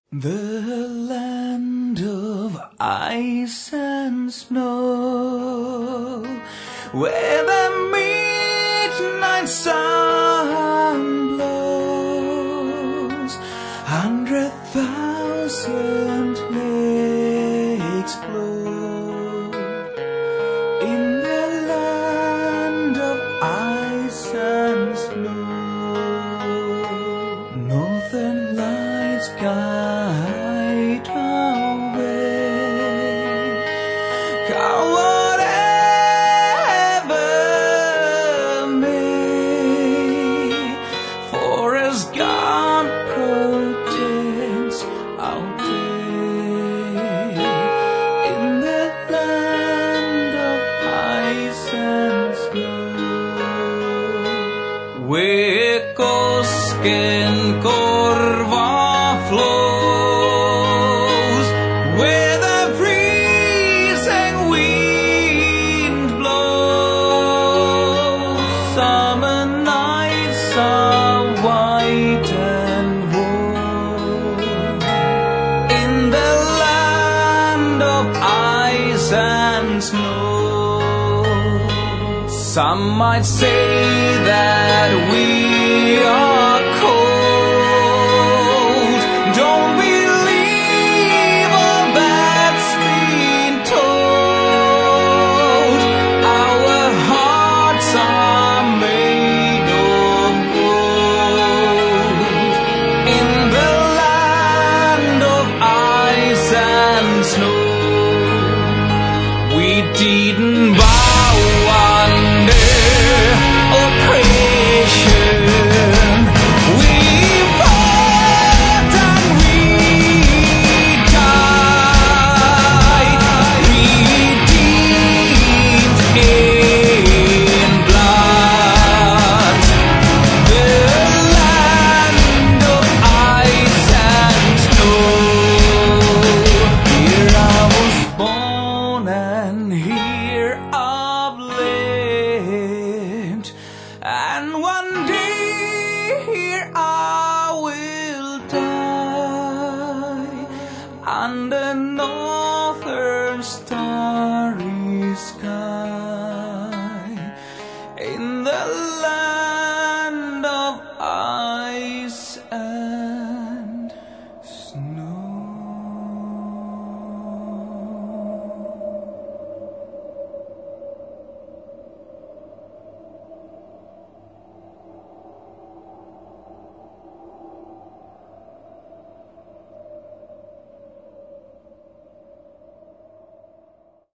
The land of ice and snow, where the midnight sun blows, 100,000 lakes flow. In the land of ice and snow, northern lights guide our way. Whatever may, forest God protects our day. In the land of ice and snow, where Kosken Korva flows, where the freezing wind blows, summer nights are white and warm. In the land of ice and snow, some might say that we are cold. Don't believe all that's been told. Our hearts are made of gold. In the land of ice and snow, we didn't bow under oppression. We fought and we died, redeemed in blood. The land of ice and snow, here I was born and here I've lived, and one day here I will die under no